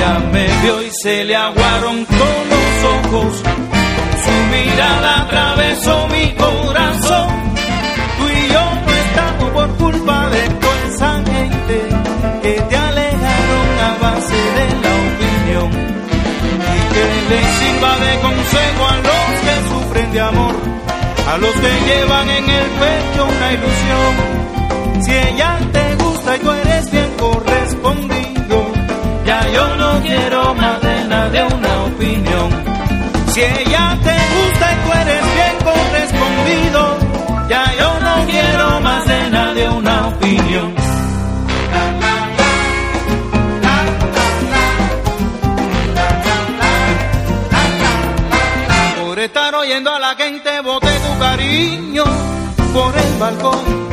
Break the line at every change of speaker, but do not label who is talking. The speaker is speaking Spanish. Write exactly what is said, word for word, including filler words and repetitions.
Ella me vio y se le aguaron todos los ojos, con su mirada atravesó mi corazón. Tú y yo no estamos por culpa de toda esa gente que te alejaron a base de la opinión, y que les sirva de consejo a los que sufren de amor, a los que llevan en el pecho una ilusión. Si ella te gusta y tú eres bien correspondido, ya yo no quiero más de nadie una opinión. Si ella te gusta y tú eres bien correspondido, ya yo no quiero más de nadie una opinión. Por estar oyendo a la gente boté tu cariño por el balcón.